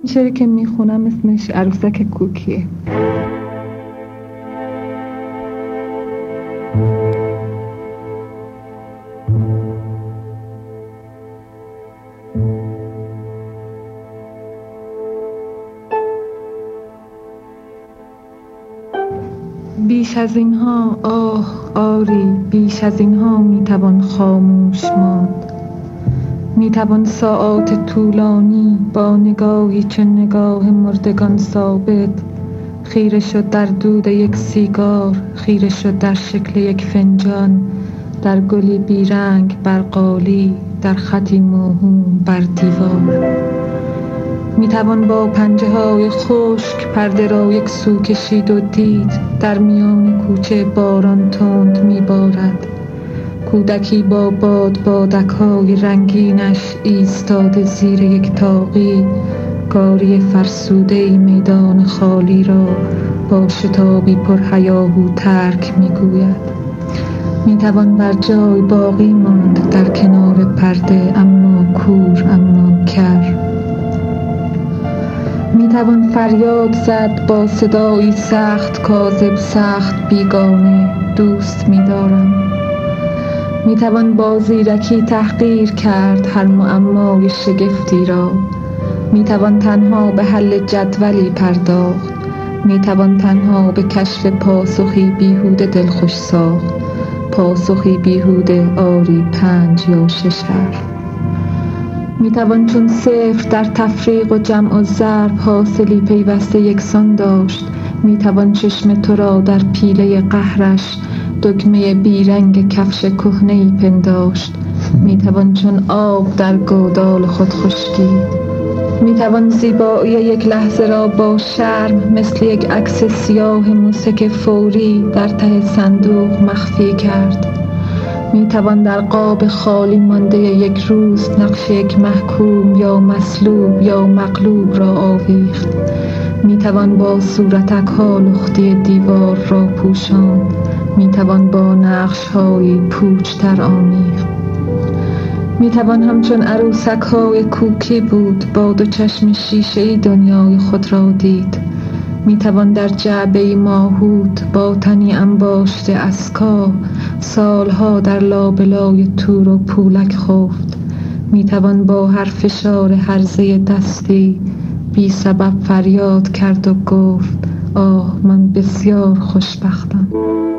شعری که میخونم اسمش عروسک کوکیه. بیش از اینها آری بیش از اینها میتوان خاموش ماند. میتوان ساعات طولانی با نگاهی چون نگاه مردگان ثابت خیره شد در دود یک سیگار، خیره شد در شکل یک فنجان، در گلی بیرنگ بر قالی، در خطی موهوم بر دیوار. میتوان با پنجه های خشک پرده را یک سو کشید و دید در میان کوچه باران تند میبارد. کودکی با بادک های رنگینش ایستاده زیر یک طاقی، گاری فرسوده میدان خالی را با شتابی پر هیاهو ترک میگوید. میتوان بر جای باقی ماند در کنار پرده، اما کور، اما کر. میتوان فریاد زد با صدایی سخت کاذب، سخت بیگانه، دوست می‌دارم. میتوان با زیرکی تحقیر کرد هر معمای شگفتی را. میتوان تنها به حل جدولی پرداخت. میتوان تنها به کشف پاسخی بیهوده دلخوش ساخت. پاسخی بیهوده، آری 5 یا 6 حرف. میتوان چون صفر در تفریق و جمع و ضرب حاصلی پیوسته یکسان داشت. میتوان چشم تو را در پیله قهرش دکمه بیرنگ کفش کهنه‌ای پنداشت. میتوان چون آب در گودال خود خشکید. میتوان زیبایی یک لحظه را با شرم مثل یک عکس سیاه موسک فوری در ته صندوق مخفی کرد. میتوان در قاب خالی مانده یک روز نقش یک محکوم یا مصلوب یا مغلوب را آویخت. میتوان با صورتک ها لختی دیوار را پوشاند. میتوان با نقش های پوچتر آمیخت. میتوان همچون عروسک های کوکی بود با 2 چشم شیشه‌ای دنیای خود را دید. میتوان در جعبه‌ای ماهوت با تنی انباشته اسکا سالها در لابلای تور و پولک خفت. میتوان با هر فشار هرزه دستی بی سبب فریاد کرد و گفت آه من بسیار خوشبختم.